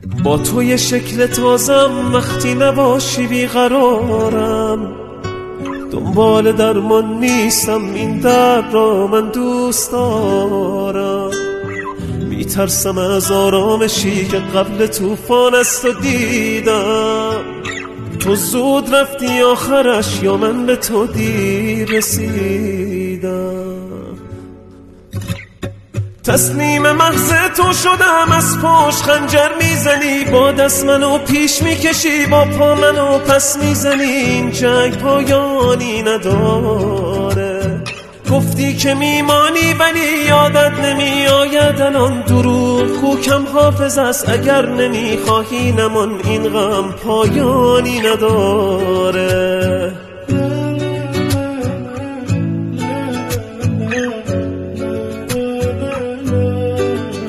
با تو یه شکل تازم، وقتی نباشی بیقرارم. دنبال درمان نیستم، این درد را من دوست دارم. میترسم از آرامشی که قبل طوفان است و دیدم. تو زود رفتی آخرش، یا من به تو دیر رسیدم. تسلیم مغز تو شدم، از پشت خنجر میزنی، با دست منو پیش میکشی، با پا منو پس میزنی. این جنگ پایانی نداره. گفتی که میمانی ولی یادت نمیآید الان. دروغ خو کم حافظ است، اگر نمیخواهی نمان. این غم پایانی نداره.